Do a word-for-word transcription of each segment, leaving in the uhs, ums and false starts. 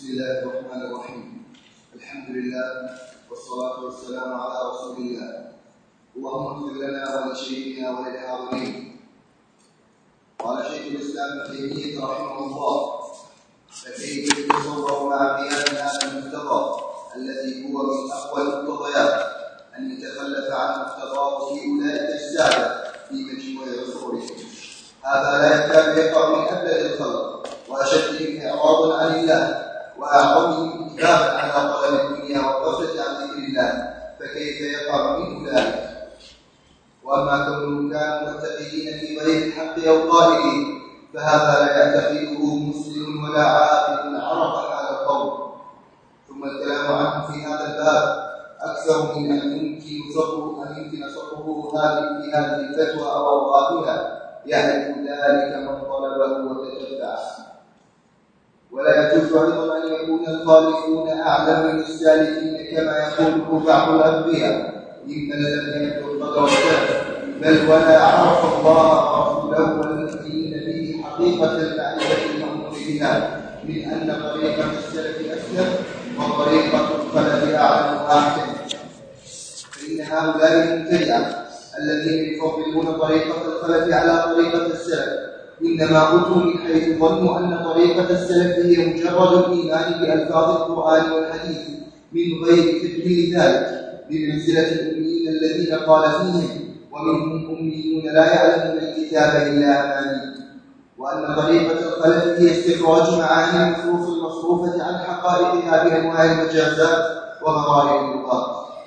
بسم الله الرحمن الرحيم. الحمد لله والصلاة والسلام على رسول الله. اللهم اغفر لنا ولشيخنا وللحاضرين. قال شيخ الإسلام ابن تيمية رحمه الله: فكيف يتصور مع قيام هذا المقتضى الذي هو من أقوى المقتضيات أن يتخلف عن مقتضاه في أولئك السادة في مجموع عصورهم؟ هذا لا يكاد يقع من أبلد الخلق وأشدهم إعراضا عن الله وأعظمهم إجابة على طلب الدنيا والغفلة عن ذكر الله، فكيف يقع منه ذلك؟ وأما كونهم كانوا متقين في غير الحق أو قائلين فهذا لا يعتقده مسلم ولا عاقل عرف هذا القول. ثم الكلام عنه في هذا الباب أكثر من أن يمكن صفه أن يمكن صفه هذه في هذه الفتوى أو أوقافها، يعرف ذلك من طلبه وتتبعه. ولا يجوز أيضا أن يكون الخالفون أعلم من السالكين كما يقوله بعض الأنبياء ممن لم يبلغ قدر السلف، بل ولا عرف الله ورسوله والمؤمنين به حقيقة المعرفة المأمور بها، من أن طريقة السلف أسلم وطريقة الخلف أعلم وأحسن. فإن هؤلاء المبتدعة الذين يفضلون طريقة الخلف على طريقة السلف إنما أتوا من حيث ظنوا أن طريقة السلف هي مجرد الإيمان بألفاظ القرآن والحديث من غير تكميل ذلك، بمنزلة الأميين الذين قال فيهم: ومنهم أميون لا يعلمون الكتاب إلا أماني. وأن طريقة الخلف هي استخراج معاني النصوص المصروفة عن حقائقها بأنواع المجازات وغرائب اللغات.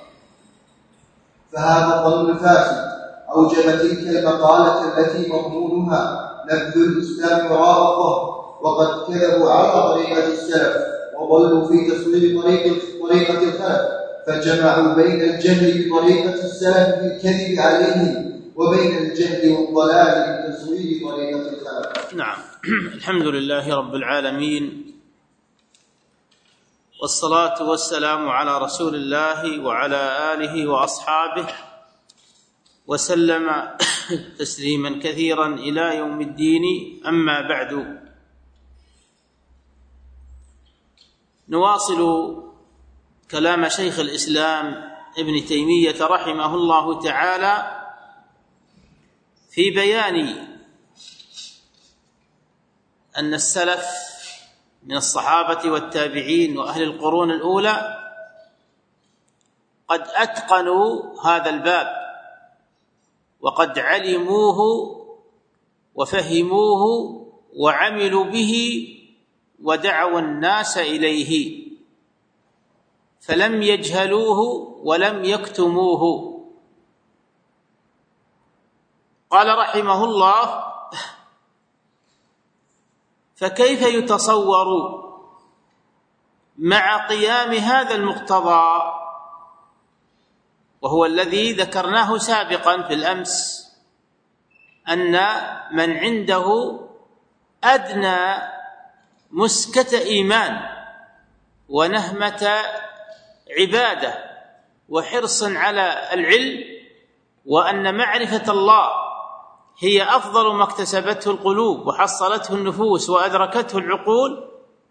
فهذا الظن الفاسد أوجب تلك المقالة التي مضمونها نبذ الإسلام وراء الظهر، وقد كذبوا على طريقة السلف وضلوا في تصوير طريقة, طريقة الخلف، فجمعوا بين الجهل بطريقة السلف بالكذب عليهم وبين الجهل والضلال بتصوير طريقة الخلف. نعم. الحمد لله رب العالمين، والصلاة والسلام على رسول الله وعلى آله وأصحابه وسلم تسليما كثيرا إلى يوم الدين. أما بعد، نواصل كلام شيخ الإسلام ابن تيمية رحمه الله تعالى في بيان أن السلف من الصحابة والتابعين وأهل القرون الأولى قد أتقنوا هذا الباب وقد علموه وفهموه وعملوا به ودعوا الناس إليه، فلم يجهلوه ولم يكتموه. قال رحمه الله: فكيف يتصور مع قيام هذا المقتضى، وهو الذي ذكرناه سابقا في الأمس، أن من عنده أدنى مسكة إيمان ونهمة عبادة وحرص على العلم، وأن معرفة الله هي أفضل ما اكتسبته القلوب وحصلته النفوس وأدركته العقول،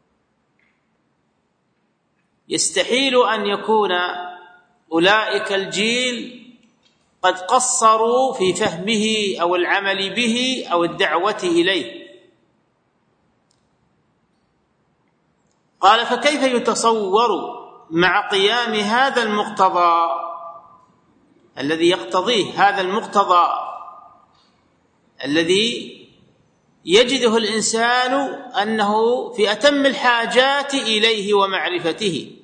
يستحيل أن يكون أولئك الجيل قد قصروا في فهمه أو العمل به أو الدعوة إليه. قال: فكيف يتصور مع قيام هذا المقتضى الذي يقتضيه هذا المقتضى الذي يجده الإنسان أنه في أتم الحاجات إليه ومعرفته،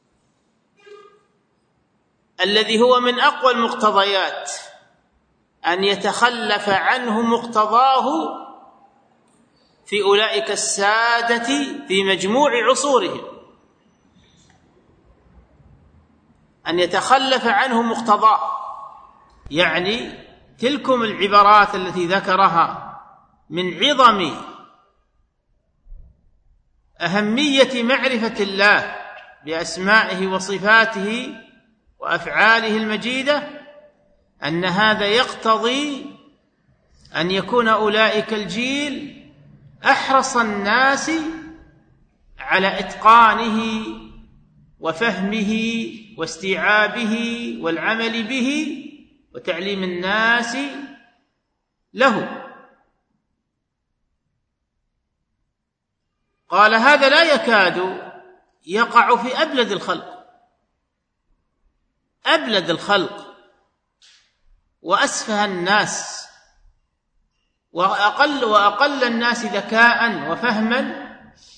الذي هو من أقوى المقتضيات أن يتخلف عنه مقتضاه في أولئك السادة في مجموع عصورهم، أن يتخلف عنه مقتضاه، يعني تلكم العبارات التي ذكرها من عظم أهمية معرفة الله بأسمائه وصفاته وأفعاله المجيدة، أن هذا يقتضي أن يكون أولئك الجيل أحرص الناس على إتقانه وفهمه واستيعابه والعمل به وتعليم الناس له. قال هذا لا يكاد يقع في أبلد الخلق، أبلد الخلق وأسفه الناس وأقل وأقل الناس ذكاء وفهما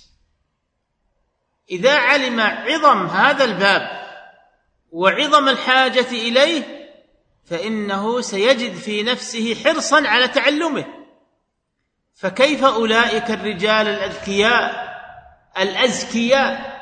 إذا علم عظم هذا الباب وعظم الحاجة إليه فإنه سيجد في نفسه حرصا على تعلمه. فكيف أولئك الرجال الأذكياء الأزكياء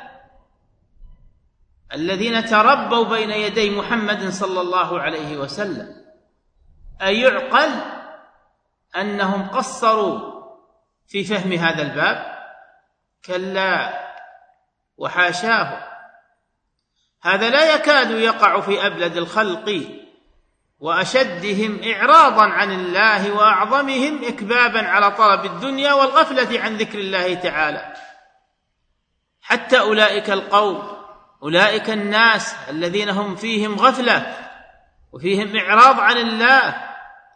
الذين تربوا بين يدي محمد صلى الله عليه وسلم؟ أيعقل أنهم قصروا في فهم هذا الباب؟ كلا وحاشاه، هذا لا يكاد يقع في أبلد الخلق وأشدهم إعراضا عن الله وأعظمهم إكبابا على طلب الدنيا والغفلة عن ذكر الله تعالى. حتى أولئك القوم، أولئك الناس الذين هم فيهم غفلة وفيهم إعراض عن الله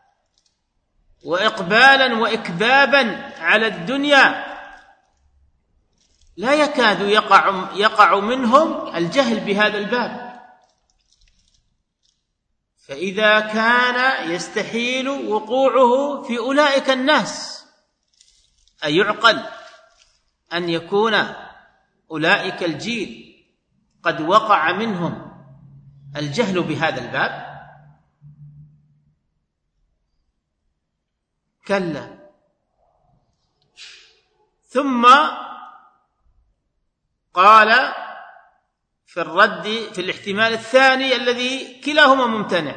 وإقبالا وإكبابا على الدنيا، لا يكاد يقع, يقع منهم الجهل بهذا الباب. فإذا كان يستحيل وقوعه في أولئك الناس، أيعقل أن يكون أولئك الجيل قد وقع منهم الجهل بهذا الباب؟ كلا. ثم قال في الرد في الاحتمال الثاني الذي كلاهما ممتنع،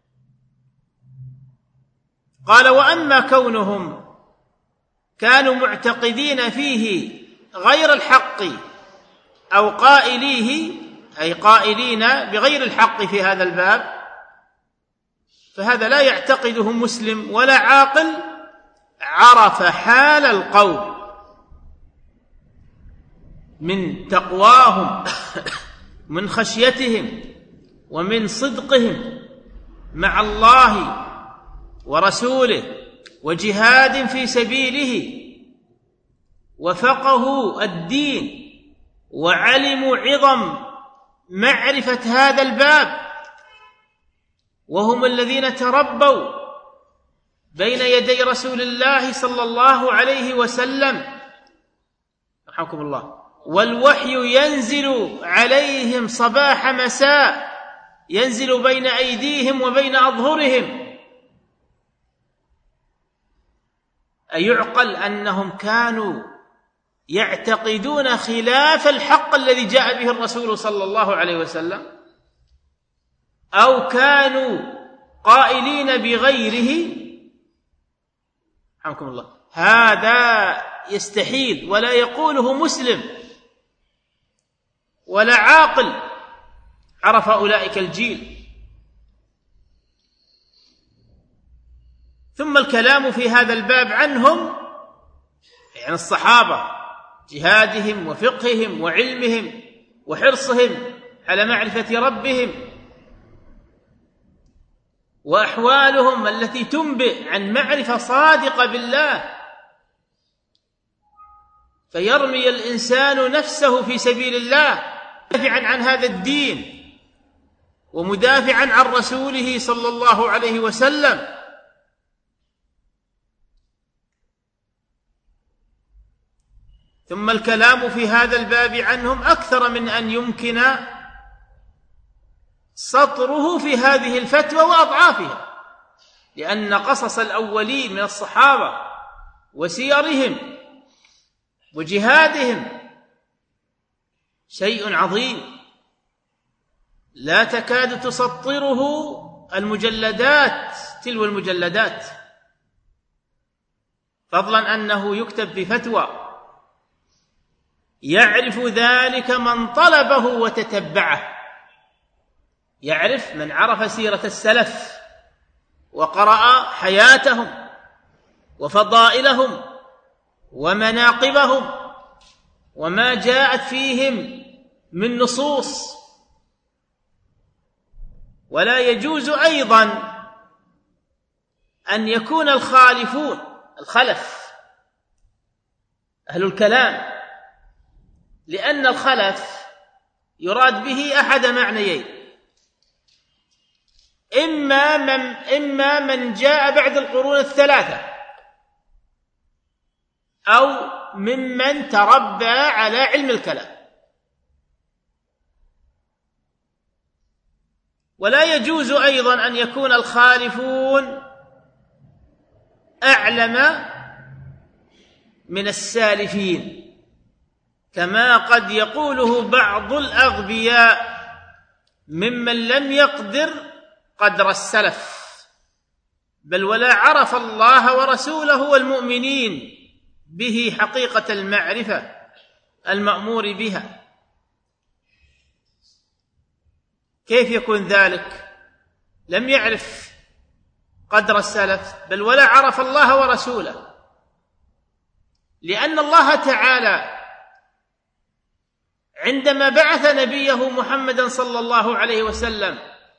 قال وأما كونهم كانوا معتقدين فيه غير الحق أو قائليه، أي قائلين بغير الحق في هذا الباب، فهذا لا يعتقده مسلم ولا عاقل عرف حال القوم من تقواهم من خشيتهم ومن صدقهم مع الله ورسوله وجهاد في سبيله، وفقهوا الدين وعلموا عظم معرفة هذا الباب، وهم الذين تربوا بين يدي رسول الله صلى الله عليه وسلم رحمكم الله، والوحي ينزل عليهم صباح مساء، ينزل بين أيديهم وبين أظهرهم. أيعقل أنهم كانوا يعتقدون خلاف الحق الذي جاء به الرسول صلى الله عليه وسلم، أو كانوا قائلين بغيره؟ رحمكم الله. هذا يستحيل ولا يقوله مسلم ولا عاقل عرف أولئك الجيل. ثم الكلام في هذا الباب عنهم، يعني الصحابة، جهادهم وفقههم وعلمهم وحرصهم على معرفة ربهم وأحوالهم التي تنبئ عن معرفة صادقة بالله، فيرمي الإنسان نفسه في سبيل الله مدافعا عن هذا الدين ومدافعا عن رسوله صلى الله عليه وسلم. ثم الكلام في هذا الباب عنهم أكثر من أن يمكن سطره في هذه الفتوى وأضعافها، لأن قصص الأولين من الصحابة وسيرهم وجهادهم شيء عظيم لا تكاد تسطره المجلدات تلو المجلدات، فضلا أنه يكتب بفتوى يعرف ذلك من طلبه وتتبعه، يعرف من عرف سيرة السلف وقرأ حياتهم وفضائلهم ومناقبهم وما جاءت فيهم من نصوص. ولا يجوز أيضا أن يكون الخالفون الخلف أهل الكلام، لأن الخلف يراد به أحد معنيين: إما من, إما من جاء بعد القرون الثلاثة، أو ممن تربى على علم الكلام. ولا يجوز أيضا أن يكون الخالفون أعلم من السالفين، كما قد يقوله بعض الأغبياء ممن لم يقدر قدر السلف، بل ولا عرف الله ورسوله والمؤمنين به حقيقة المعرفة المأمور بها. كيف يكون ذلك؟ لم يعرف قدر السلف بل ولا عرف الله ورسوله، لأن الله تعالى عندما بعث نبيه محمدا صلى الله عليه وسلم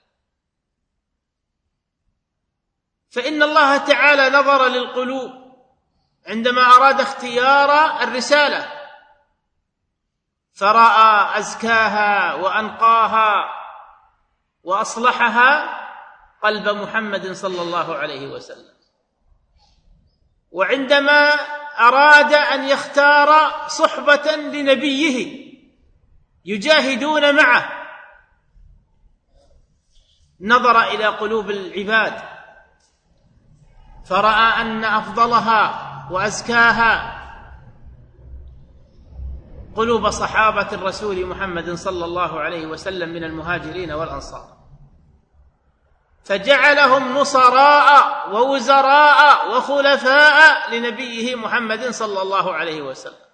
فإن الله تعالى نظر للقلوب عندما أراد اختيار الرسالة، فرأى أزكاها وأنقاها وأصلحها قلب محمد صلى الله عليه وسلم. وعندما أراد أن يختار صحبة لنبيه يجاهدون معه نظر إلى قلوب العباد فرأى أن أفضلها وأزكاها قلوب صحابة الرسول محمد صلى الله عليه وسلم من المهاجرين والأنصار، فجعلهم نصراء ووزراء وخلفاء لنبيه محمد صلى الله عليه وسلم.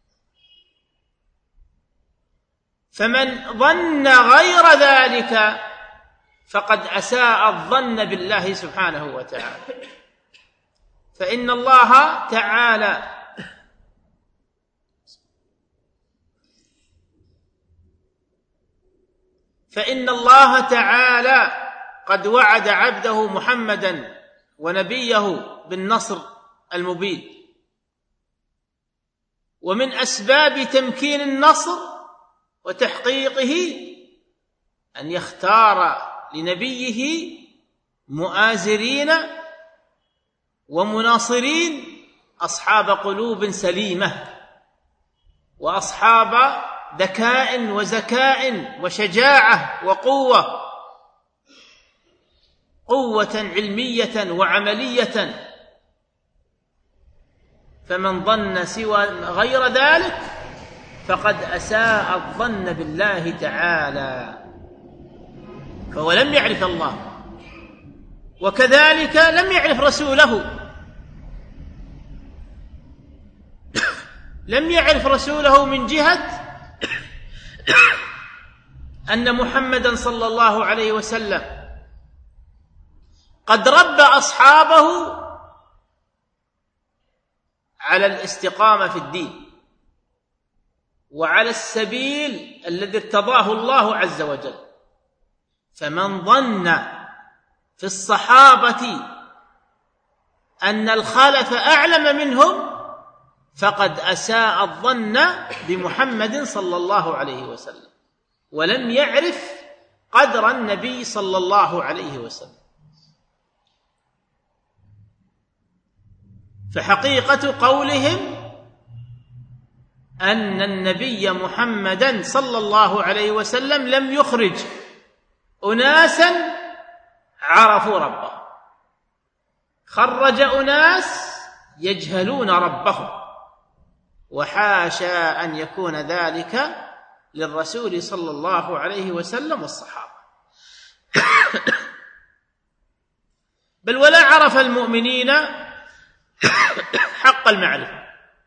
فمن ظن غير ذلك فقد أساء الظن بالله سبحانه وتعالى. فإن الله تعالى فإن الله تعالى قد وعد عبده محمدا ونبيه بالنصر المبين، ومن أسباب تمكين النصر وتحقيقه أن يختار لنبيه مؤازرين ومناصرين أصحاب قلوب سليمة، وأصحاب ذكاء وزكاء وشجاعة وقوة، قوة علمية وعملية. فمن ظن سوى غير ذلك فقد أساء الظن بالله تعالى، فهو لم يعرف الله، وكذلك لم يعرف رسوله، لم يعرف رسوله من جهة أن محمدا صلى الله عليه وسلم قد ربى أصحابه على الاستقامة في الدين وعلى السبيل الذي ارتضاه الله عز وجل. فمن ظن في الصحابة أن الخلف أعلم منهم فقد أساء الظن بمحمد صلى الله عليه وسلم، ولم يعرف قدر النبي صلى الله عليه وسلم. فحقيقة قولهم أن النبي محمدا صلى الله عليه وسلم لم يخرج أناسا عرفوا ربه، خرج أناس يجهلون ربهم، وحاشا أن يكون ذلك للرسول صلى الله عليه وسلم والصحابة. بل ولا عرف المؤمنين حق المعرفة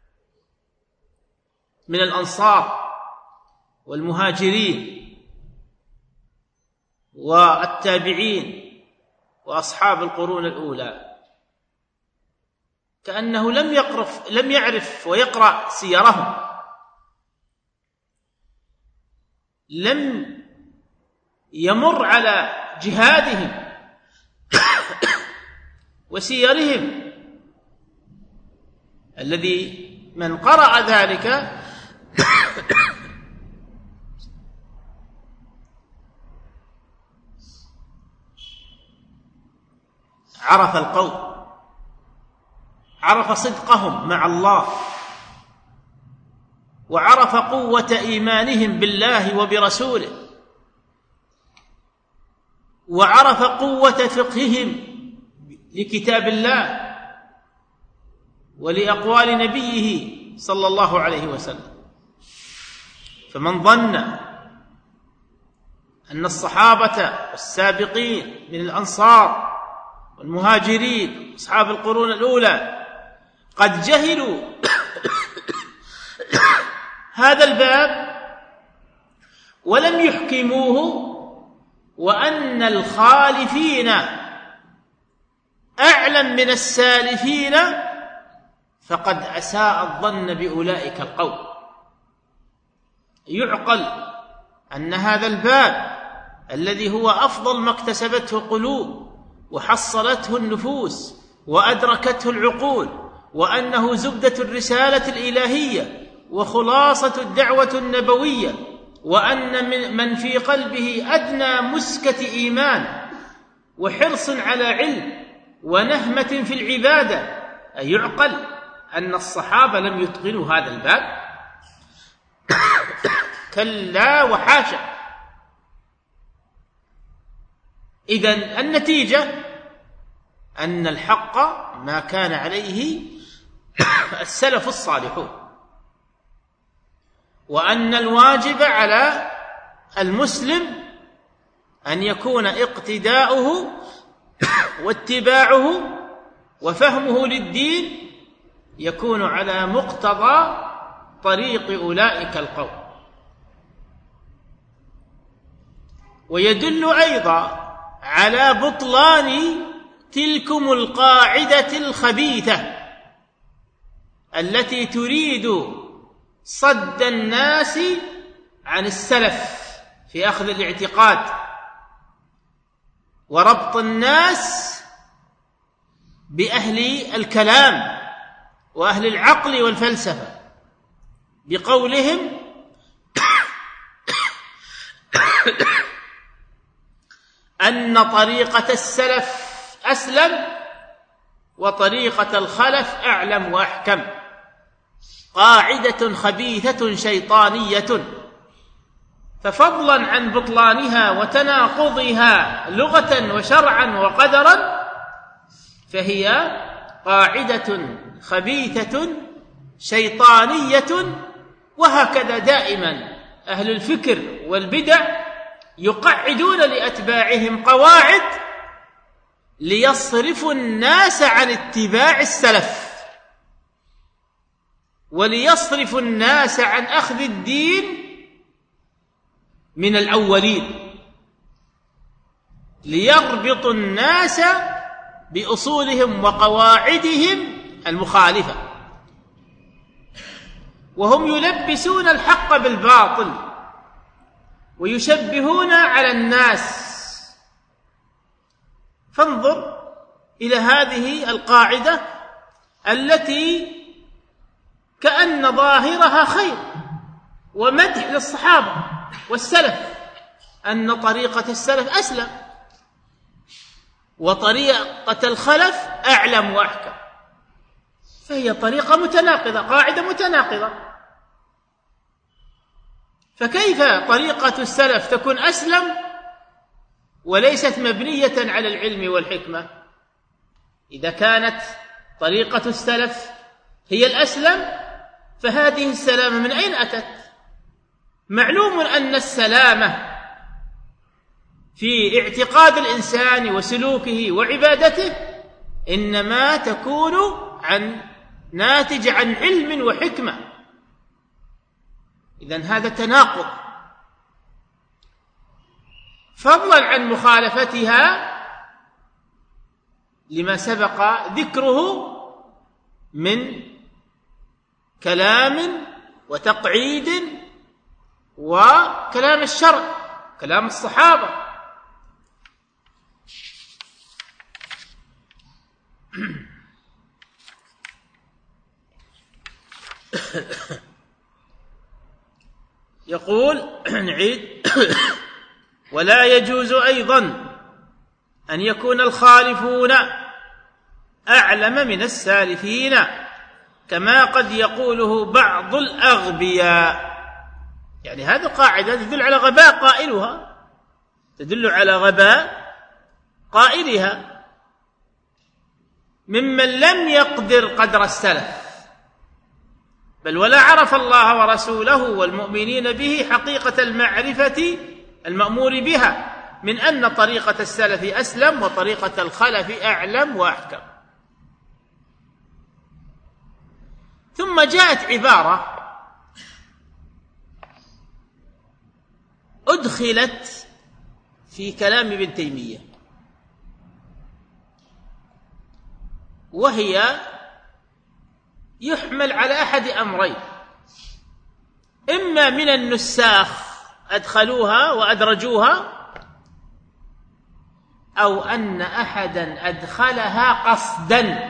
من الأنصار والمهاجرين والتابعين وأصحاب القرون الأولى، كأنه لم يقرف لم يعرف ويقرأ سيرهم لم يمر على جهادهم وسيرهم الذي من قرأ ذلك عرف القوم، عرف صدقهم مع الله، وعرف قوة إيمانهم بالله وبرسوله، وعرف قوة فقههم لكتاب الله ولأقوال نبيه صلى الله عليه وسلم. فمن ظن أن الصحابة والسابقين من الأنصار والمهاجرين أصحاب القرون الأولى قد جهلوا هذا الباب ولم يحكموه، وأن الخالفين أعلم من السالفين، فقد أساء الظن بأولئك القوم. يعقل أن هذا الباب الذي هو أفضل ما اكتسبته قلوب وحصلته النفوس وأدركته العقول، وأنه زبدة الرسالة الإلهية وخلاصة الدعوة النبوية، وأن من في قلبه أدنى مسكة إيمان وحرص على علم ونهمة في العبادة، أي يعقل أن الصحابة لم يتقنوا هذا الباب؟ كلا وحاشا. إذن النتيجة أن الحق ما كان عليه السلف الصالحون، وأن الواجب على المسلم أن يكون اقتداؤه واتباعه وفهمه للدين يكون على مقتضى طريق أولئك القوم. ويدل أيضا على بطلان تلكم القاعدة الخبيثة التي تريد صد الناس عن السلف في أخذ الاعتقاد، وربط الناس بأهل الكلام وأهل العقل والفلسفة بقولهم أن طريقة السلف أسلم وطريقة الخلف أعلم وأحكم. قاعدة خبيثة شيطانية، ففضلا عن بطلانها وتناقضها لغة وشرعا وقدرا، فهي قاعدة خبيثة شيطانية. وهكذا دائما أهل الفكر والبدع يقعدون لأتباعهم قواعد ليصرفوا الناس عن اتباع السلف، وليصرفوا الناس عن أخذ الدين من الأولين، ليربطوا الناس بأصولهم وقواعدهم المخالفة، وهم يلبسون الحق بالباطل ويشبهون على الناس. فانظر إلى هذه القاعدة التي كأن ظاهرها خير ومدح للصحابة والسلف، أن طريقة السلف أسلم وطريقة الخلف أعلم وأحكم، فهي طريقة متناقضة، قاعدة متناقضة. فكيف طريقة السلف تكون أسلم وليست مبنية على العلم والحكمة؟ إذا كانت طريقة السلف هي الأسلم، فهذه السلامة من أين أتت؟ معلوم أن السلامة في اعتقاد الإنسان وسلوكه وعبادته إنما تكون عن ناتج عن علم وحكمة. إذن هذا تناقض، فضلا عن مخالفتها لما سبق ذكره من كلام وتقعيد وكلام الشرع، كلام الصحابة. يقول نعيد: ولا يجوز أيضا أن يكون الخالفون أعلم من السالفين، كما قد يقوله بعض الأغبياء. يعني هذه قاعدة تدل على غباء قائلها، تدل على غباء قائلها، ممن لم يقدر قدر السلف، بل ولا عرف الله ورسوله والمؤمنين به حقيقة المعرفة المأمور بها، من أن طريقة السلف أسلم وطريقة الخلف أعلم وأحكم. ثم جاءت عبارة أدخلت في كلام ابن تيمية، وهي يحمل على أحد أمرين: إما من النساخ أدخلوها وأدرجوها، أو أن أحدا أدخلها قصدا.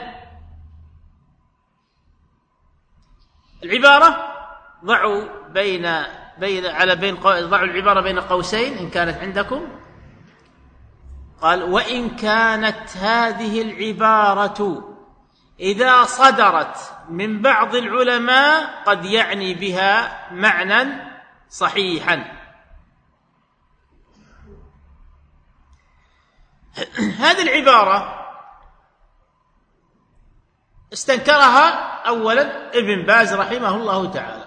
العبارة ضعوا بين بين على بين ضعوا العبارة بين قوسين إن كانت عندكم. قال: وإن كانت هذه العبارة إذا صدرت من بعض العلماء قد يعني بها معنى صحيحا. هذه العبارة استنكرها أولا ابن باز رحمه الله تعالى.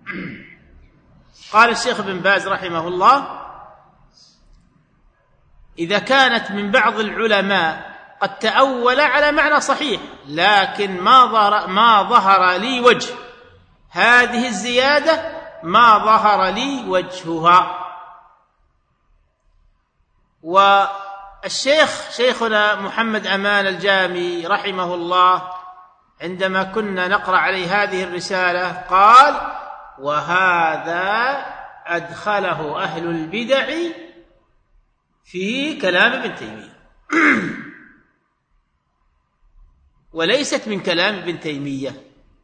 قال الشيخ ابن باز رحمه الله: إذا كانت من بعض العلماء قد تأول على معنى صحيح، لكن ما ظهر, ما ظهر لي وجه هذه الزيادة، ما ظهر لي وجهها. والشيخ شيخنا محمد أمان الجامي رحمه الله عندما كنا نقرأ عليه هذه الرسالة قال: وهذا أدخله أهل البدع في كلام ابن تيمية، وليست من كلام ابن تيمية.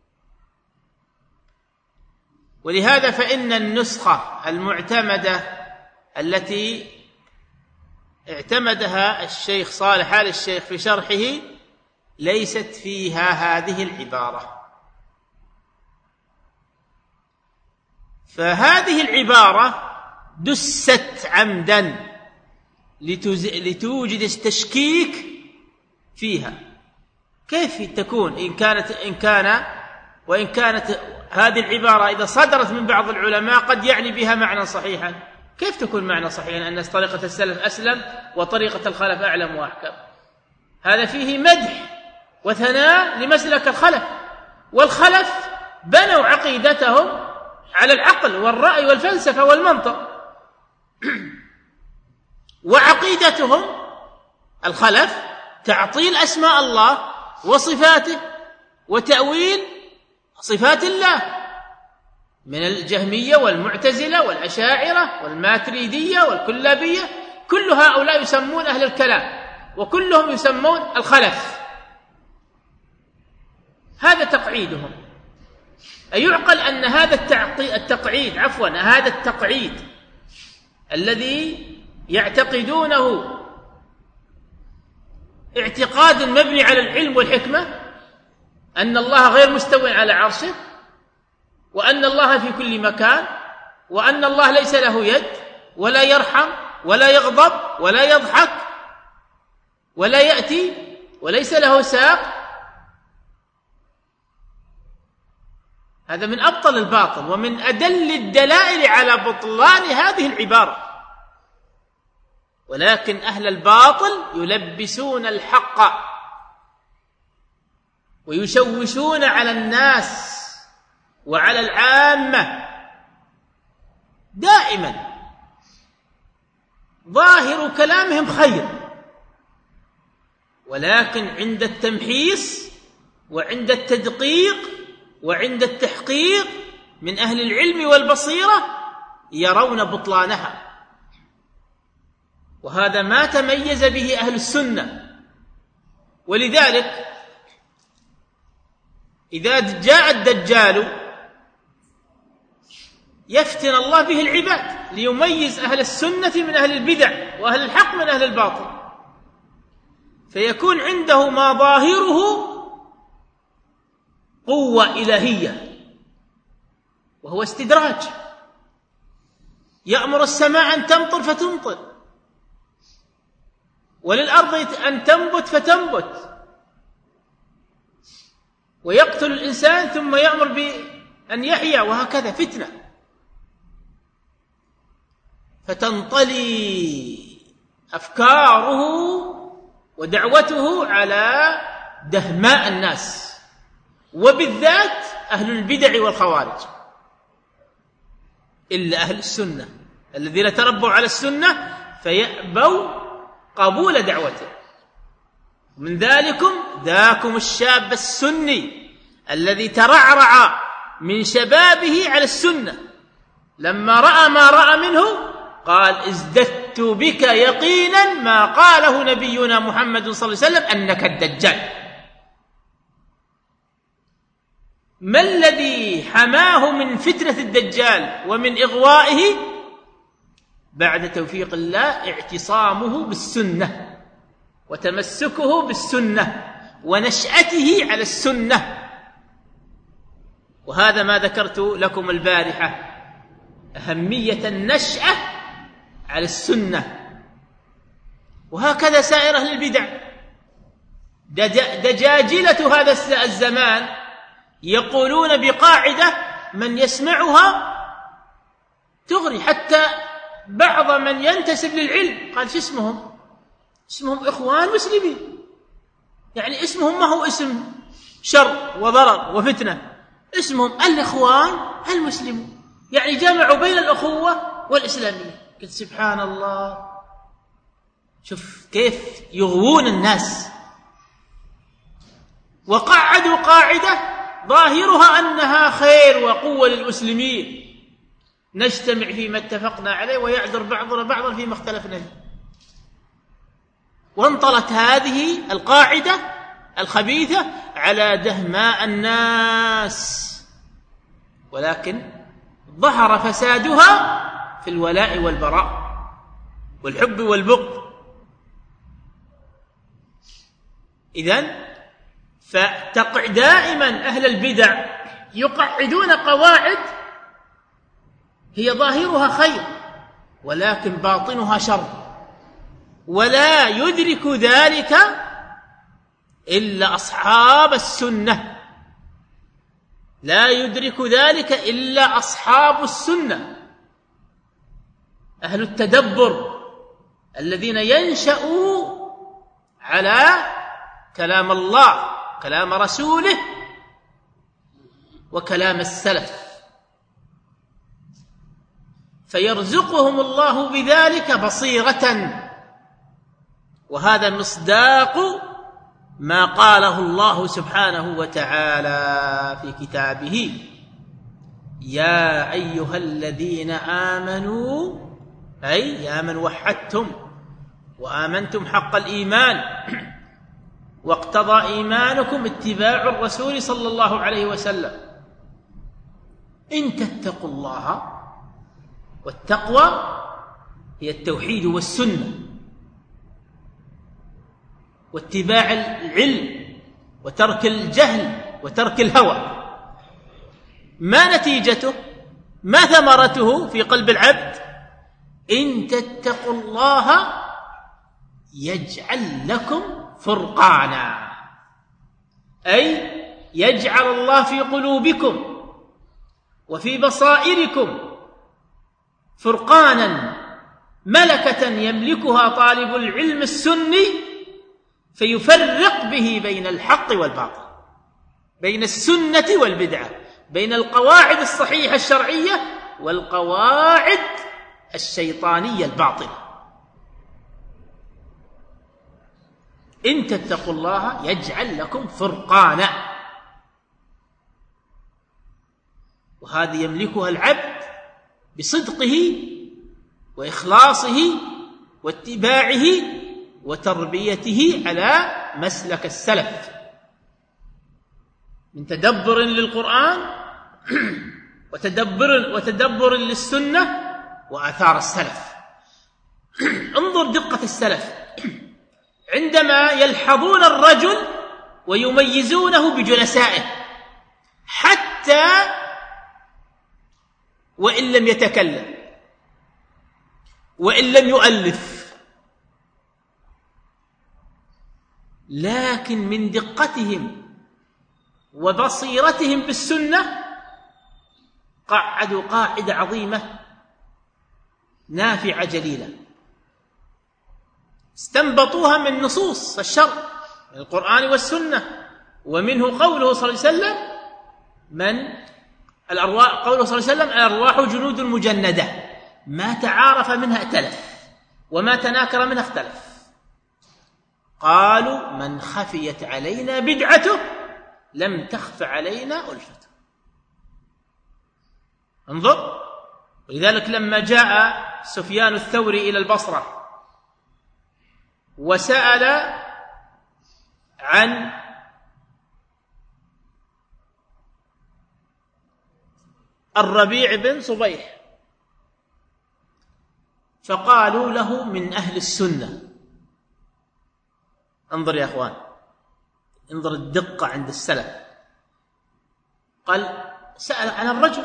ولهذا فإن النسخة المعتمدة التي اعتمدها الشيخ صالح آل الشيخ في شرحه ليست فيها هذه العبارة. فهذه العبارة دست عمدا لتوجد التشكيك فيها. كيف تكون إن كانت إن كان وإن كانت هذه العبارة إذا صدرت من بعض العلماء قد يعني بها معنى صحيحا؟ كيف تكون معنى صحيحا أن طريقة السلف أسلم وطريقة الخلف أعلم وأحكم؟ هذا فيه مدح وثناء لمسلك الخلف، والخلف بنوا عقيدتهم على العقل والرأي والفلسفة والمنطق، وعقيدتهم الخلف تعطيل أسماء الله وصفاته وتأويل صفات الله، من الجهمية والمعتزلة والأشاعرة والماتريدية والكلابية، كل هؤلاء يسمون أهل الكلام وكلهم يسمون الخلف. هذا تقعيدهم. أيعقل أن هذا التقعيد عفوا هذا التقعيد الذي يعتقدونه اعتقاد مبني على العلم والحكمة، أن الله غير مستوٍ على عرشه، وأن الله في كل مكان، وأن الله ليس له يد ولا يرحم ولا يغضب ولا يضحك ولا يأتي وليس له ساق، هذا من أبطل الباطل ومن أدل الدلائل على بطلان هذه العبارة. ولكن أهل الباطل يلبسون الحق ويشوشون على الناس وعلى العامة. دائما ظاهر كلامهم خير، ولكن عند التمحيص وعند التدقيق وعند التحقيق من أهل العلم والبصيرة يرون بطلانها، وهذا ما تميز به أهل السنة. ولذلك إذا جاء الدجال يفتن الله به العباد ليميز أهل السنة من أهل البدع وأهل الحق من أهل الباطل، فيكون عنده ما ظاهره قوة إلهية وهو استدراج، يأمر السماء أن تمطر فتمطر، وللأرض أن تنبت فتنبت، ويقتل الإنسان ثم يأمر بأن يحيا، وهكذا فتنة. فتنطلي أفكاره ودعوته على دهماء الناس، وبالذات أهل البدع والخوارج، إلا أهل السنة الذين تربوا على السنة فيأبوا قبول دعوته. من ذلكم ذاكم الشاب السني الذي ترعرع من شبابه على السنة، لما رأى ما رأى منه قال: ازددت بك يقينا ما قاله نبينا محمد صلى الله عليه وسلم أنك الدجال. ما الذي حماه من فتنة الدجال ومن إغوائه؟ بعد توفيق الله اعتصامه بالسنة وتمسكه بالسنة ونشأته على السنة. وهذا ما ذكرت لكم البارحة، أهمية النشأة على السنة. وهكذا سائر أهل البدع، دجاجلة هذا الزمان يقولون بقاعدة من يسمعها تغري، حتى بعض من ينتسب للعلم قال: شو اسمهم؟ اسمهم إخوان مسلمين، يعني اسمهم ما هو اسم شر وضرر وفتنة، اسمهم الإخوان المسلمون، يعني جمعوا بين الأخوة والإسلامية. قلت سبحان الله، شوف كيف يغوون الناس. وقعدوا قاعدة ظاهرها أنها خير وقوة للمسلمين، نجتمع فيما اتفقنا عليه ويعذر بعضنا بعضا فيما اختلفنا فيه. وانطلت هذه القاعدة الخبيثة على دهماء الناس، ولكن ظهر فسادها في الولاء والبراء والحب والبغض. إذن فتقع دائما أهل البدع يقعدون قواعد هي ظاهرها خير ولكن باطنها شر، ولا يدرك ذلك إلا أصحاب السنة، لا يدرك ذلك إلا أصحاب السنة، أهل التدبر الذين ينشأوا على كلام الله، كلام رسوله، وكلام السلف، فيرزقهم الله بذلك بصيرة. وهذا مصداق ما قاله الله سبحانه وتعالى في كتابه: يا أيها الذين آمنوا، أي يا من وحدتم وآمنتم حق الإيمان واقتضى إيمانكم اتباع الرسول صلى الله عليه وسلم، إن تتقوا الله، والتقوى هي التوحيد والسنة واتباع العلم وترك الجهل وترك الهوى. ما نتيجته؟ ما ثمرته في قلب العبد؟ إن تتقوا الله يجعل لكم فرقانا، أي يجعل الله في قلوبكم وفي بصائركم فرقانا، ملكة يملكها طالب العلم السني فيفرق به بين الحق والباطل، بين السنة والبدعة، بين القواعد الصحيحة الشرعية والقواعد الشيطانية الباطلة. إن تتقوا الله يجعل لكم فرقانا، وهذه يملكها العبد بصدقه وإخلاصه واتباعه وتربيته على مسلك السلف من تدبر للقرآن وتدبر وتدبر للسنة وآثار السلف. انظر دقة السلف عندما يلحظون الرجل ويميزونه بجلسائه حتى وإن لم يتكلم وإن لم يؤلف، لكن من دقتهم وبصيرتهم بالسنة قعدوا قاعدة عظيمة نافعة جليلة استنبطوها من نصوص الشرع من القرآن والسنة، ومنه قوله صلى الله عليه وسلم من الأرواح قوله صلى الله عليه وسلم الأرواح جنود مجندة ما تعارف منها ائتلف وما تناكر منها اختلف. قالوا من خفيت علينا بدعته لم تخف علينا ألفته. انظر، ولذلك لما جاء سفيان الثوري إلى البصرة وسأل عن الربيع بن صبيح فقالوا له من أهل السنة. انظر يا أخوان، انظر الدقة عند السلف. قال سأل عن الرجل،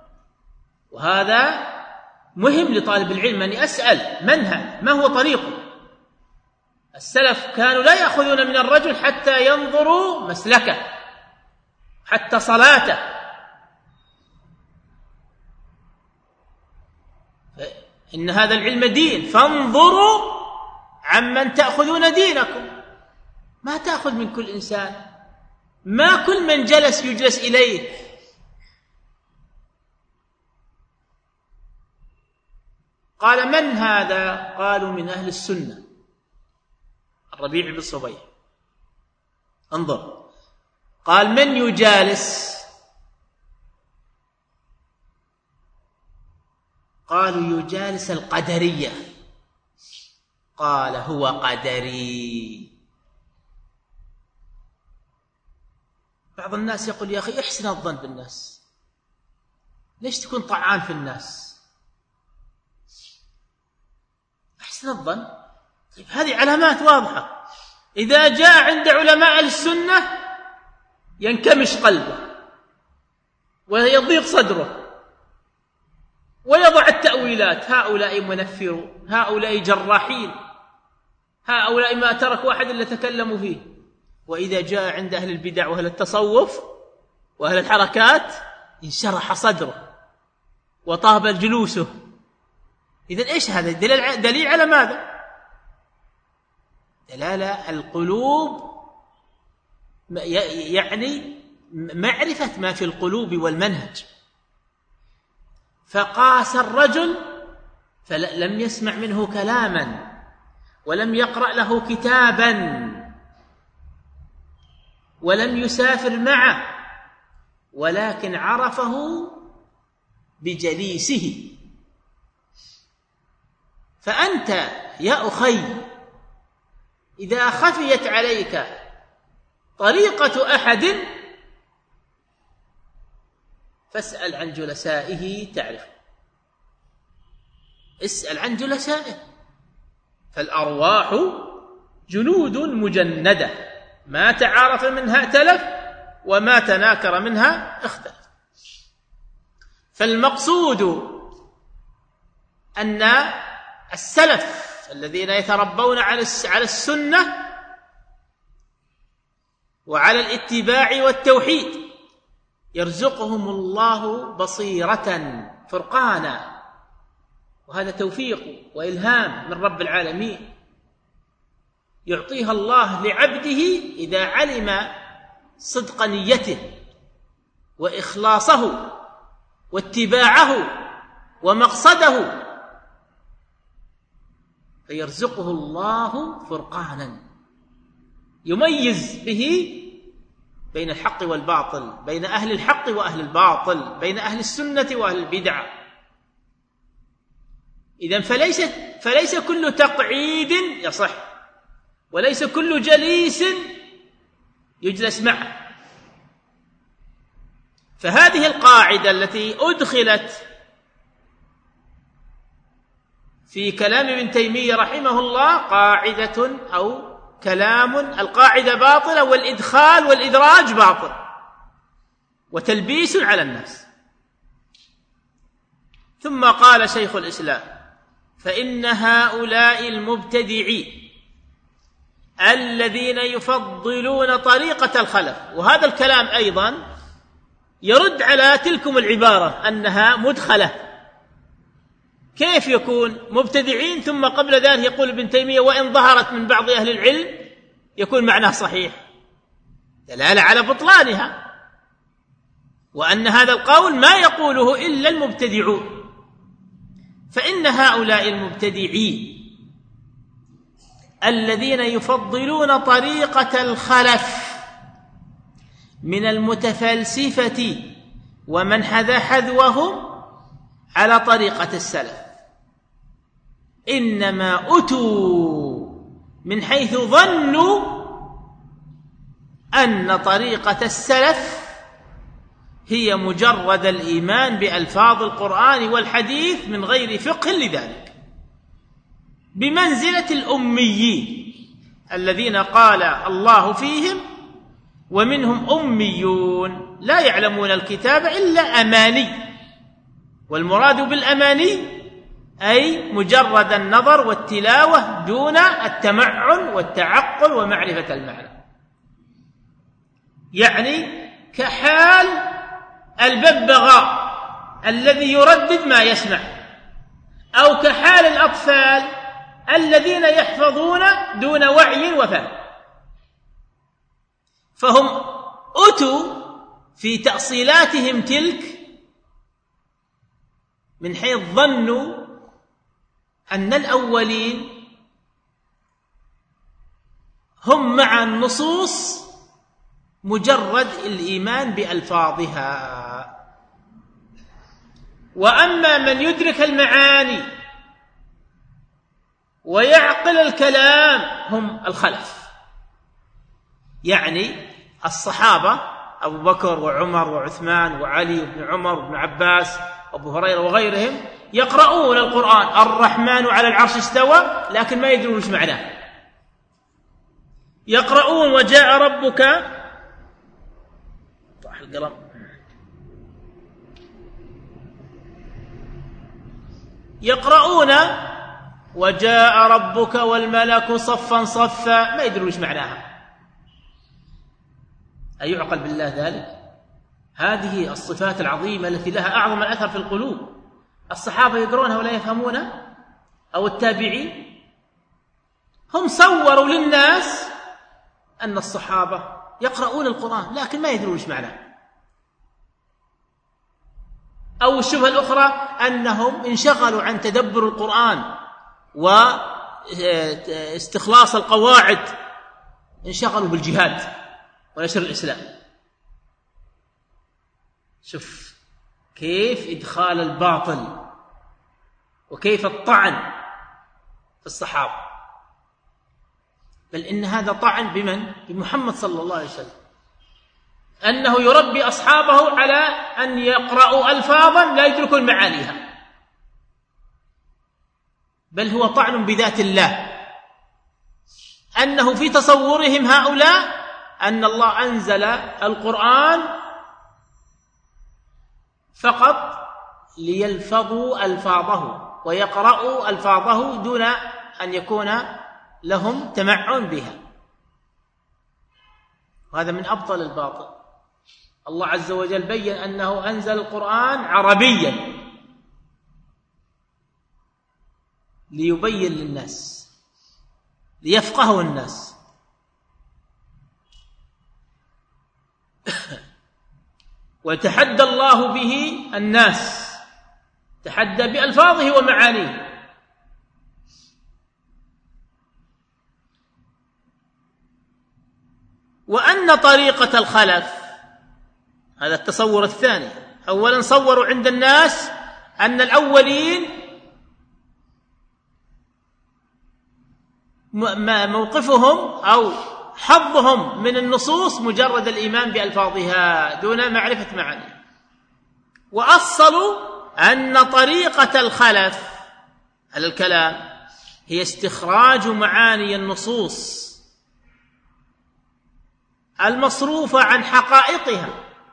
وهذا مهم لطالب العلم أن يسأل منهج ما هو طريقه. السلف كانوا لا يأخذون من الرجل حتى ينظروا مسلكه حتى صلاته. إن هذا العلم دين فانظروا عمن تأخذون دينكم. ما تأخذ من كل إنسان، ما كل من جلس يجلس إليه. قال من هذا؟ قالوا من أهل السنة الربيع بن صبيح. انظر، قال من يجالس؟ قالوا يجالس القدرية. قال هو قدري. بعض الناس يقول يا أخي احسن الظن بالناس، ليش تكون طعان في الناس؟ احسن الظن. طيب هذه علامات واضحة. إذا جاء عند علماء السنة ينكمش قلبه ويضيق صدره ويضع التأويلات، هؤلاء منفرون، هؤلاء جراحين، هؤلاء ما تركوا أحد إلا تكلموا فيه. وإذا جاء عند أهل البدع وأهل التصوف وأهل الحركات انشرح صدره وطاب جلوسه. إذن إيش هذا؟ دليل على ماذا؟ دلالة القلوب، يعني معرفة ما في القلوب والمنهج. فقاس الرجل فلم يسمع منه كلاما ولم يقرأ له كتابا ولم يسافر معه، ولكن عرفه بجليسه. فأنت يا أخي إذا خفيت عليك طريقة أحد فاسأل عن جلسائه تعرف. اسأل عن جلسائه. فالأرواح جنود مجندة ما تعارف منها ائتلف وما تناكر منها اختلف. فالمقصود أن السلف الذين يتربون على السنة وعلى الاتباع والتوحيد يرزقهم الله بصيرة فرقانا، وهذا توفيق وإلهام من رب العالمين يعطيها الله لعبده إذا علم صدق نيته وإخلاصه واتباعه ومقصده، فيرزقه الله فرقانا يميز به بين الحق والباطل، بين أهل الحق وأهل الباطل، بين أهل السنة وأهل البدع. إذن فليس فليس كل تقعيد يصح، وليس كل جليس يجلس معه. فهذه القاعدة التي أدخلت في كلام ابن تيمية رحمه الله قاعدة أو كلام، القاعدة باطلة والإدخال والإدراج باطل وتلبيس على الناس. ثم قال شيخ الإسلام: فإن هؤلاء المبتدعين الذين يفضلون طريقة الخلف، وهذا الكلام أيضا يرد على تلكم العبارة أنها مدخلة. كيف يكون مبتدعين ثم قبل ذلك يقول ابن تيمية وإن ظهرت من بعض أهل العلم يكون معناه صحيح؟ دلالة على بطلانها، وأن هذا القول ما يقوله إلا المبتدعون. فإن هؤلاء المبتدعين الذين يفضلون طريقة الخلف من المتفلسفة ومن حذا حذوهم على طريقة السلف إنما أتوا من حيث ظنوا أن طريقة السلف هي مجرد الإيمان بألفاظ القرآن والحديث من غير فقه لذلك، بمنزلة الأميين الذين قال الله فيهم: ومنهم أميون لا يعلمون الكتاب إلا أماني. والمراد بالأماني أي مجرد النظر والتلاوة دون التمعن والتعقل ومعرفة المعنى، يعني كحال الببغاء الذي يردد ما يسمع، أو كحال الأطفال الذين يحفظون دون وعي وفهم. فهم أتوا في تأصيلاتهم تلك من حيث ظنوا أن الأولين هم مع النصوص مجرد الإيمان بألفاظها. وأما من يدرك المعاني ويعقل الكلام هم الخلف، يعني الصحابة أبو بكر وعمر وعثمان وعلي بن عمر بن عباس وأبو هريرة وغيرهم يقرؤون القرآن الرحمن على العرش استوى، لكن ما يدرون ايش معناه. يقرؤون وجاء ربك، طاح القلم، يقرؤون وجاء ربك والملك صفا صفا، ما يدرون ايش معناها. أيعقل بالله ذلك؟ هذه الصفات العظيمة التي لها أعظم الأثر في القلوب، الصحابة يقرونها ولا يفهمونها، أو التابعين. هم صوروا للناس أن الصحابة يقرؤون القرآن لكن ما يدرون ايش معناه. أو الشبهة الأخرى أنهم انشغلوا عن تدبر القرآن واستخلاص القواعد، انشغلوا بالجهاد ونشر الإسلام. شوف كيف إدخال الباطل وكيف الطعن في الصحابة، بل إن هذا طعن بمن؟ بمحمد صلى الله عليه وسلم، أنه يربي أصحابه على أن يقرأوا ألفاظا لا يدركون معانيها، بل هو طعن بذات الله، أنه في تصورهم هؤلاء أن الله أنزل القرآن فقط ليلفظوا ألفاظه ويقرأوا ألفاظه دون أن يكون لهم تمعن بها. وهذا من أبطل الباطل. الله عز وجل بيّن أنه أنزل القرآن عربيا ليبين للناس، ليفقهوا الناس. وتحدى الله به الناس، تحدى بألفاظه ومعانيه. وأن طريقة الخلف، هذا التصور الثاني. أولا صوروا عند الناس أن الأولين موقفهم أو حظهم من النصوص مجرد الإيمان بألفاظها دون معرفة معانيها. وأصلوا أن طريقة الخلف على الكلام هي استخراج معاني النصوص المصروفة عن حقائقها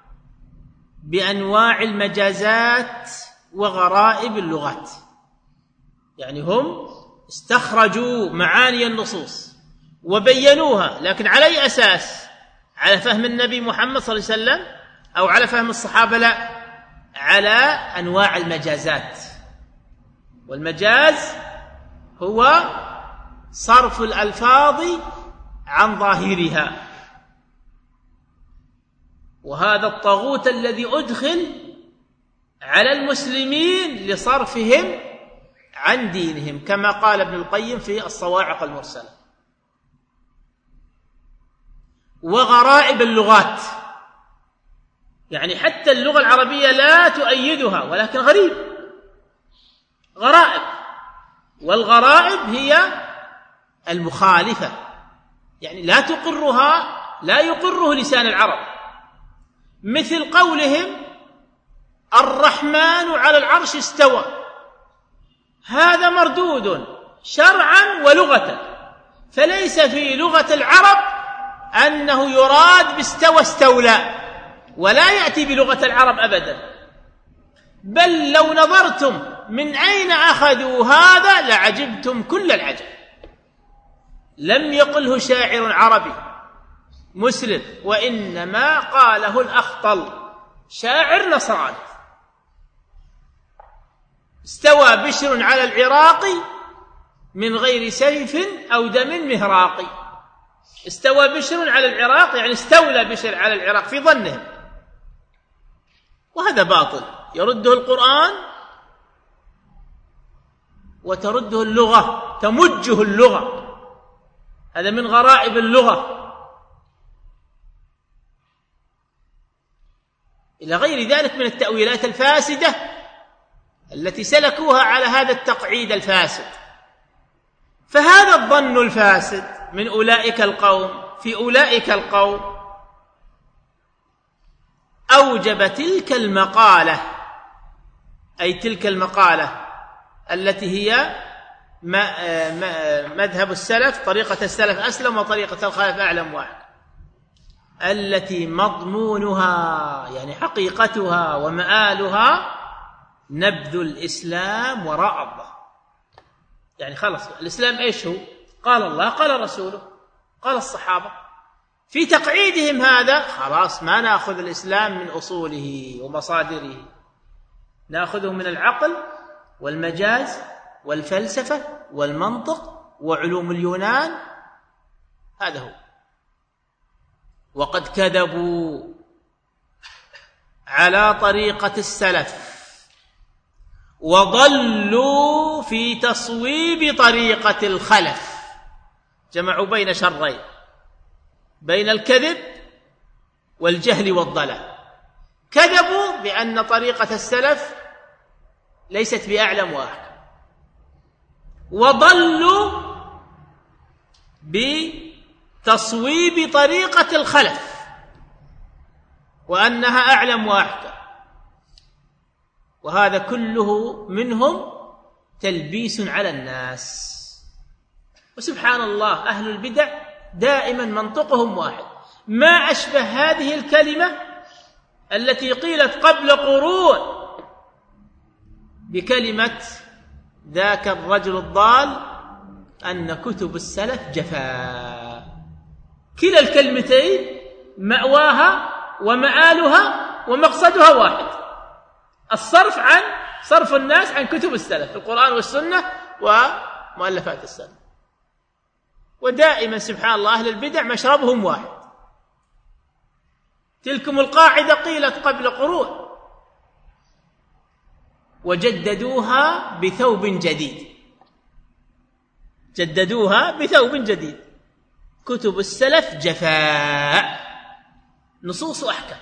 بأنواع المجازات وغرائب اللغات. يعني هم استخرجوا معاني النصوص وبينوها، لكن على أي أساس؟ على فهم النبي محمد صلى الله عليه وسلم أو على فهم الصحابة؟ لا، على أنواع المجازات. والمجاز هو صرف الألفاظ عن ظاهرها، وهذا الطاغوت الذي أدخل على المسلمين لصرفهم عن دينهم، كما قال ابن القيم في الصواعق المرسلة. وغرائب اللغات، يعني حتى اللغة العربية لا تؤيدها ولكن غريب، غرائب. والغرائب هي المخالفة، يعني لا تقرها، لا يقره لسان العرب، مثل قولهم الرحمن على العرش استوى، هذا مردود شرعا ولغة، فليس في لغة العرب أنه يراد باستوى استولى، ولا يأتي بلغة العرب أبدا. بل لو نظرتم من أين أخذوا هذا لعجبتم كل العجب. لم يقله شاعر عربي مسلم، وإنما قاله الأخطل شاعر نصراني. استوى بشر على العراق من غير سيف أو دم مهراق. استوى بشر على العراق يعني استولى بشر على العراق في ظنهم، وهذا باطل يرده القرآن وترده اللغة، تمجه اللغة، هذا من غرائب اللغة. إلى غير ذلك من التأويلات الفاسدة التي سلكوها على هذا التقعيد الفاسد. فهذا الظن الفاسد من أولئك القوم في أولئك القوم أوجب تلك المقالة، أي تلك المقالة التي هي مذهب السلف، طريقة السلف أسلم وطريقة الخلف أعلم واحد، التي مضمونها يعني حقيقتها ومآلها نبذ الإسلام وراء الظهر. يعني خلص الإسلام إيش هو؟ قال الله، قال رسوله، قال الصحابة. في تقعيدهم هذا خلاص ما نأخذ الإسلام من أصوله ومصادره، نأخذه من العقل والمجاز والفلسفة والمنطق وعلوم اليونان، هذا هو. وقد كذبوا على طريقة السلف وضلوا في تصويب طريقة الخلف، جمعوا بين شرين، بين الكذب والجهل والضلال. كذبوا بأن طريقة السلف ليست بأعلم واحد، وضلوا بتصويب طريقة الخلف وأنها أعلم واحدة، وهذا كله منهم تلبيس على الناس. وسبحان الله أهل البدع دائما منطقهم واحد. ما أشبه هذه الكلمة التي قيلت قبل قرون بكلمة ذاك الرجل الضال أن كتب السلف جفاء. كلا الكلمتين مأواها ومآلها ومقصدها واحد، الصرف عن صرف الناس عن كتب السلف القرآن والسنة ومؤلفات السلف. ودائما سبحان الله أهل البدع مشربهم واحد. تلكم القاعدة قيلت قبل قرون وجددوها بثوب جديد، جددوها بثوب جديد. كتب السلف جفاء، نصوص أحكام.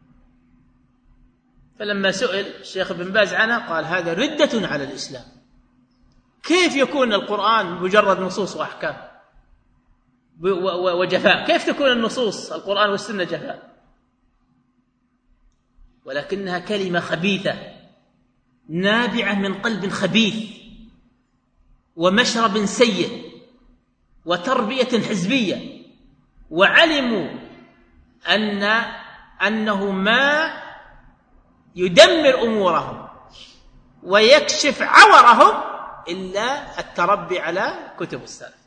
فلما سئل الشيخ ابن باز عنها قال هذا ردة على الإسلام. كيف يكون القرآن مجرد نصوص وأحكام وجفاء. كيف تكون النصوص القرآن والسنة جفاء؟ ولكنها كلمة خبيثة نابعة من قلب خبيث ومشرب سيء وتربية حزبية، وعلموا أن أنه ما يدمر أمورهم ويكشف عورهم إلا التربي على كتب السلف،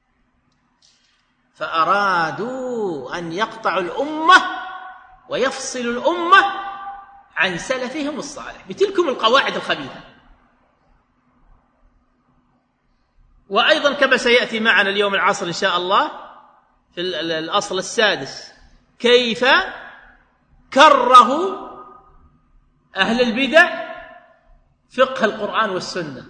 فأرادوا أن يقطعوا الأمة ويفصلوا الأمة عن سلفهم الصالح بتلكم القواعد الخبيثة. وأيضا كما سيأتي معنا اليوم العصر إن شاء الله في الأصل السادس كيف كرهوا أهل البدع فقه القرآن والسنة،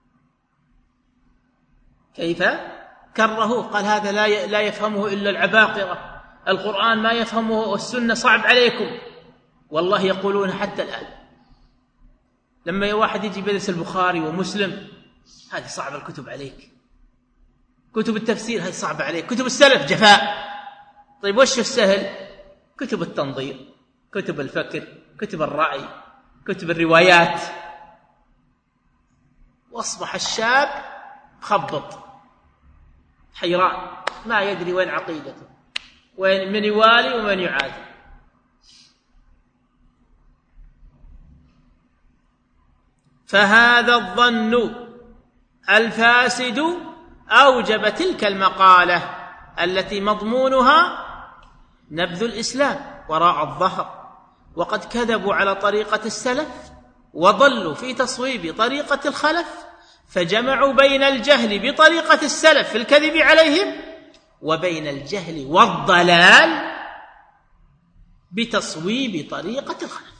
كيف كرهوا، قال هذا لا لا يفهمه إلا العباقرة، القرآن ما يفهمه والسنة صعب عليكم. والله يقولون حتى الآن لما واحد يجي يدرس البخاري ومسلم، هذه صعبة الكتب عليك، كتب التفسير هذه صعبة عليك، كتب السلف جفاء. طيب وش السهل؟ كتب التنظير، كتب الفكر، كتب الرأي، كتب الروايات. واصبح الشاب خبط حيران ما يدري وين عقيدته، وين من يوالي ومن يعادي. فهذا الظن الفاسد أوجب تلك المقالة التي مضمونها نبذ الإسلام وراء الظهر، وقد كذبوا على طريقة السلف وضلوا في تصويب طريقة الخلف، فجمعوا بين الجهل بطريقة السلف في الكذب عليهم وبين الجهل والضلال بتصويب طريقة الخلف.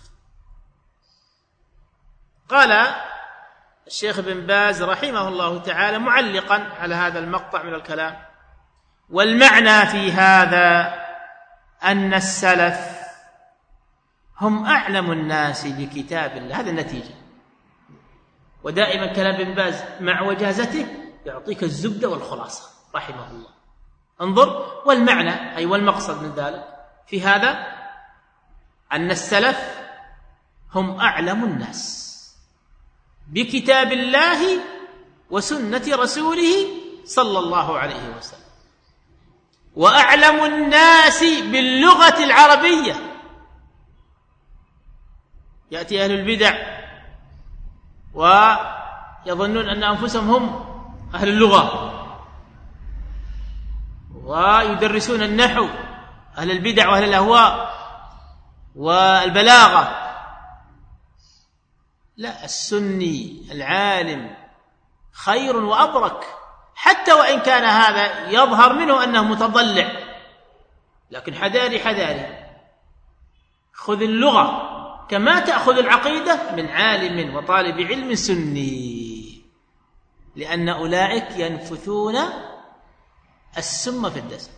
قال الشيخ بن باز رحمه الله تعالى معلقا على هذا المقطع من الكلام: والمعنى في هذا أن السلف هم أعلم الناس بكتاب الله. هذا النتيجة. ودائما كلام بن باز مع وجازته يعطيك الزبدة والخلاصة رحمه الله. انظر، والمعنى أي والمقصد من ذلك في هذا أن السلف هم أعلم الناس بكتاب الله وسنة رسوله صلى الله عليه وسلم، وأعلم الناس باللغة العربية. يأتي أهل البدع ويظنون أن أنفسهم هم أهل اللغة ويدرسون النحو، أهل البدع وأهل الأهواء والبلاغة. لا، السني العالم خير وأبرك، حتى وإن كان هذا يظهر منه أنه متضلع، لكن حذاري حذاري، خذ اللغة كما تأخذ العقيدة من عالم وطالب علم سني، لأن أولئك ينفثون السم في الدسم.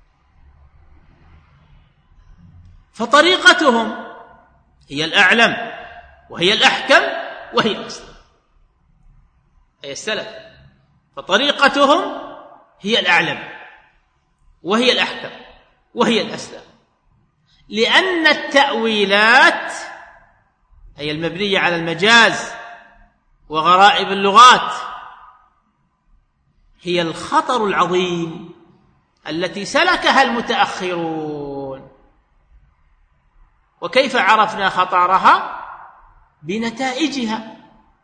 فطريقتهم هي الأعلم وهي الأحكم وهي الأسلم، أي السلف. فطريقتهم هي الأعلم وهي الأحكم وهي الأسلم، لأن التأويلات أي المبنية على المجاز وغرائب اللغات هي الخطر العظيم التي سلكها المتأخرون. وكيف عرفنا خطرها؟ بنتائجها،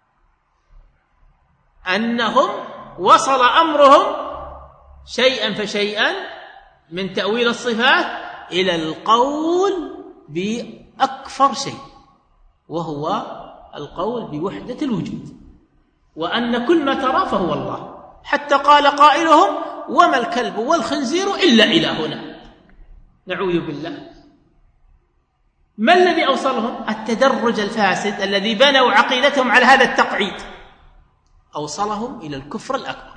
أنهم وصل أمرهم شيئا فشيئا من تأويل الصفات إلى القول بأكثر شيء، وهو القول بوحدة الوجود، وأن كل ما ترى فهو الله، حتى قال قائلهم: وما الكلب والخنزير إلا إلهنا. نعوذ بالله. ما الذي أوصلهم؟ التدرج الفاسد الذي بنوا عقيدتهم على هذا التقعيد، أوصلهم إلى الكفر الأكبر.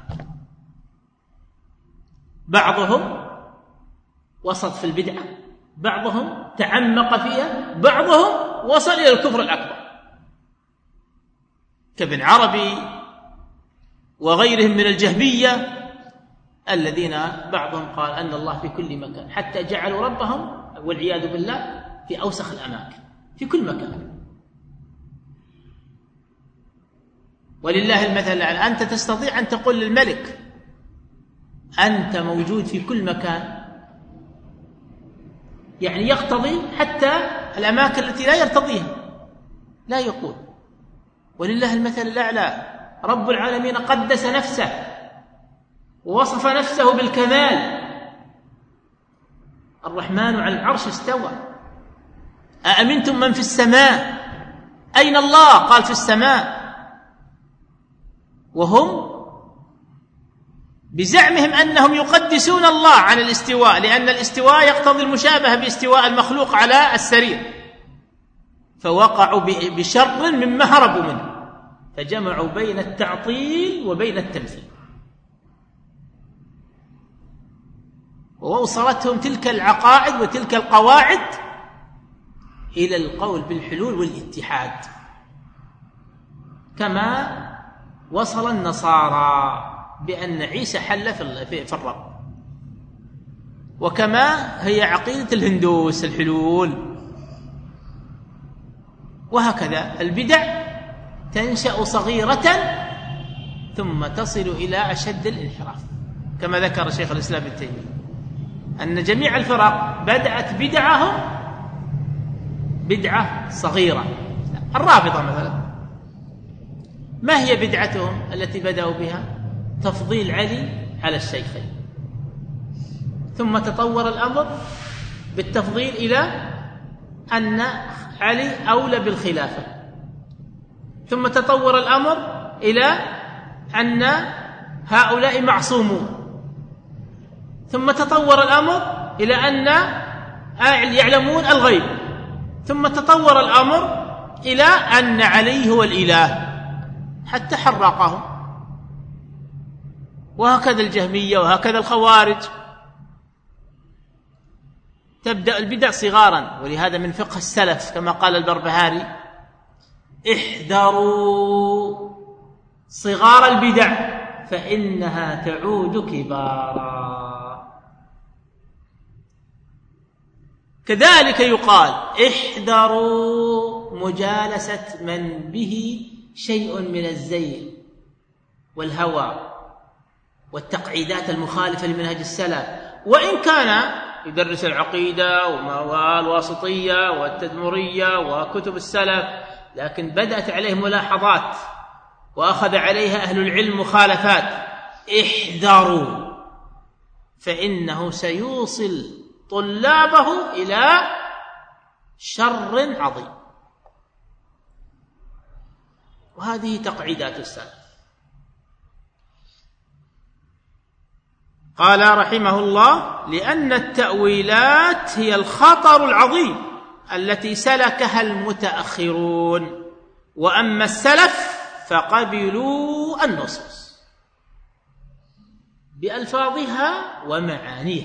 بعضهم وسط في البدعة، بعضهم تعمق فيها، بعضهم وصل إلى الكفر الأكبر كابن عربي وغيرهم من الجهمية الذين بعضهم قال أن الله في كل مكان، حتى جعلوا ربهم والعياذ بالله في أوسخ الأماكن في كل مكان. ولله المثل الأعلى. أنت تستطيع أن تقول للملك أنت موجود في كل مكان، يعني يقتضي حتى الأماكن التي لا يرتضيها لا يقول. ولله المثل الأعلى. رب العالمين قدس نفسه ووصف نفسه بالكمال. الرحمن على العرش استوى. أأمنتم من في السماء؟ أين الله؟ قال في السماء. وهم بزعمهم أنهم يقدسون الله عن الاستواء، لأن الاستواء يقتضي المشابهة باستواء المخلوق على السرير، فوقعوا بشر مما هربوا منه، فجمعوا بين التعطيل وبين التمثيل، ووصلتهم تلك العقائد وتلك القواعد إلى القول بالحلول والاتحاد، كما وصل النصارى بأن عيسى حل في الرب، وكما هي عقيدة الهندوس الحلول. وهكذا البدع تنشأ صغيرة ثم تصل إلى أشد الانحراف، كما ذكر شيخ الإسلام ابن تيمية أن جميع الفرق بدأت بدعهم بدعة صغيرة. الرافضة مثلا ما هي بدعتهم التي بدأوا بها؟ تفضيل علي على الشيخين، ثم تطور الأمر بالتفضيل إلى أن علي أولى بالخلافة، ثم تطور الأمر إلى أن هؤلاء معصومون، ثم تطور الأمر إلى أن يعلمون الغيب، ثم تطور الأمر إلى أن علي هو الإله حتى حرقهم. وهكذا الجهمية وهكذا الخوارج. تبدأ البدع صغارا، ولهذا من فقه السلف كما قال البربهاري احذروا صغار البدع فإنها تعود كبارا. كذلك يقال احذروا مجالسة من به شيء من الزيغ والهوى والتقعيدات المخالفة لمنهج السلف، وإن كان يدرس العقيدة والواسطية والتدمرية وكتب السلف، لكن بدأت عليه ملاحظات وأخذ عليها أهل العلم مخالفات. احذروا فإنه سيوصل طلابه إلى شر عظيم. وهذه تقعيدات السلف. قال رحمه الله لأن التأويلات هي الخطر العظيم التي سلكها المتأخرون، وأما السلف فقبلوا النصوص بألفاظها ومعانيها.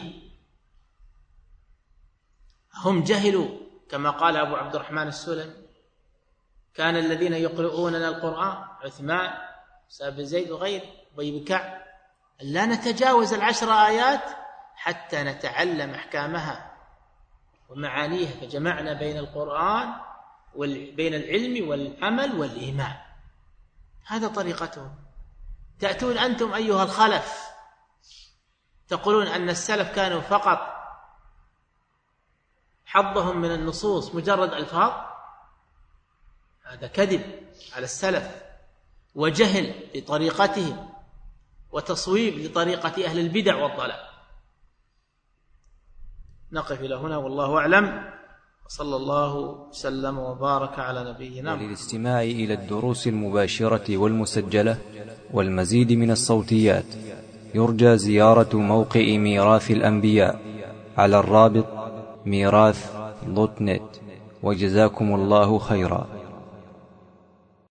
هم جهلوا كما قال أبو عبد الرحمن السلمي كان الذين يقرؤوننا القرآن عثمان سابن زيد وغيره وابي بن كعب لا نتجاوز العشر آيات حتى نتعلم أحكامها ومعانيها، فجمعنا بين القرآن وبين العلم والعمل والإيمان. هذا طريقتهم. تأتون أنتم أيها الخلف تقولون أن السلف كانوا فقط حظهم من النصوص مجرد ألفاظ. هذا كذب على السلف وجهل لطريقتهم وتصويب لطريقة أهل البدع والضلال. نقف إلى هنا والله أعلم، وصلى الله وسلم وبارك على نبينا. وللاستماع إلى الدروس المباشرة والمسجلة والمزيد من الصوتيات يرجى زيارة موقع ميراث الأنبياء على الرابط ميراث دوت نت. وجزاكم الله خيرا.